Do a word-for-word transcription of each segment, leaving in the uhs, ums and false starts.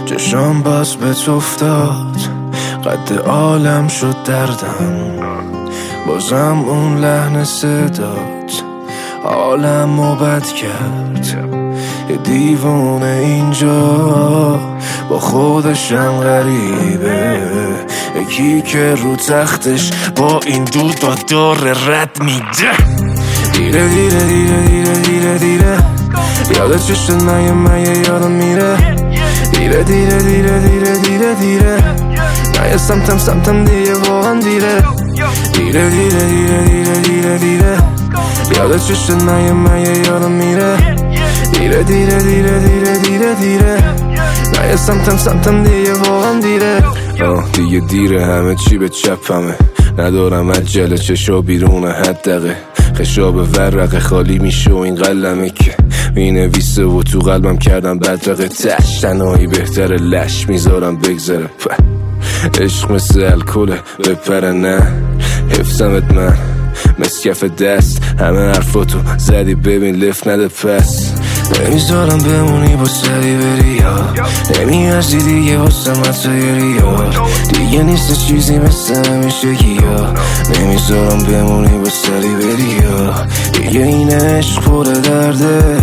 چشام باز به تو افتاد، قد عالم شد دردم، بازم اون لحن صدات عالمو بد کرد. یه دیوونه اینجا با خودشم غریبه، یکی که رو تختش با این دود با داره رد میده. دیره دیره دیره دیره دیره دیره یادت چشت من یه من یه یادم میره. دیره دیره دیره دیره دیره دیره من یه سمتم سمتم دیگه واقعا دیره. دیره دیره دیره دیره دیره دیره یادت چشت من یه من یه یادم میره. دیره دیره دیره دیره دیره دیره من یه سمتم سمتم دیگه واقعا دیره. آه دیگه دیره، همه چی به چپمه، ندارم عجله، چشا بیرون حد دقه، خشاب ورقه خالی میشه و این قلمه که مینویسه و تو قلبم کردم بدرقه. تش تنهایی بهتره، لش میذارم بگذره. عشق مثل الکله بپره نه حفظمت من مسکف دست، همه حرفاتو زدی ببین لفت نده پس. نمیذارم بمونی با سری بری یا نمیارزی دیگه واسه مطایری یا دیگه نیست چیزی مثل همیشگی یا نمیذارم بمونی با سری بری یا دیگه این عشق پر درده،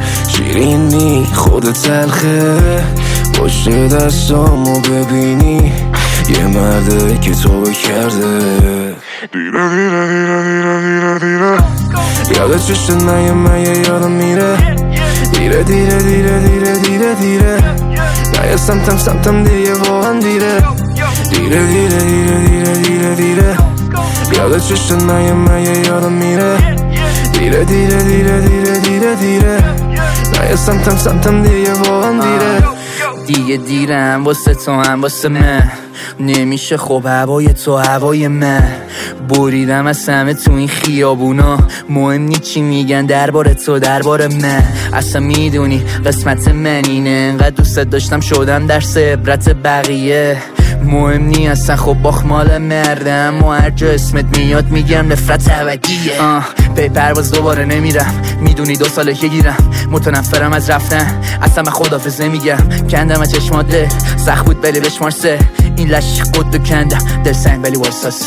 شیرینی خود تلخه، پشت دستامو ببینی یه مرده که تو کرده. دیره دیره دیره دیره دیره دیره یادت چشت من یه من یه یادم میره. دیره دیره دیره دیره دیره دیره من یه سمتم سمتم دیگه واقعا دیره. دیره دیره دیره دیره دیره دیره یادت چشت من یه من یه یادم میره. دیره دیره دیره دیره دیره دیره من یه سمتم سمتم دیگه واقعا دیره. دیگه دیرم واسه تو هم واسه من، نمیشه خب هوای تو هوای من. بریدم از همه تو این خیابونا، مهم نی چی میگن درباره تو درباره من. اصلا میدونی قسمت من اینه، انقدر دوست داشتم شدم درس عبرت بقیه. مهم نی اصلا خب باخ مال مردم و هر جا اسمت میاد میگم نفرت ابدیه. آه پی پرواز دوباره نمیرم، میدونی دو ساله که گیرم، متنفرم از رفتن، اصلا من خدافظ نمیگم. کندم از چشمات ده سخت بود ولی بشمار سه، این لش قدو کندم دل سنگ ولی واساس.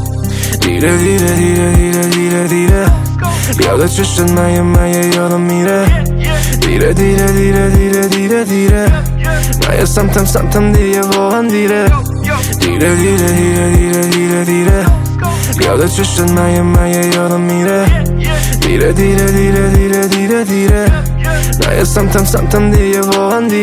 دیره دیره دیره دیره دیره دیره یادت چشت من یه من یه یادم میره. دیره دیره دیره دیره دیره دیره من یه سمتم سمتم دیگه واقعا دیره. دیره دیره دیره دیره دیره دیره یادت چشت من یه من یه یادم میره. دیره دیره دیره دیره دیره دیره من یه سمتم سمتم دیگه واقعا دیره.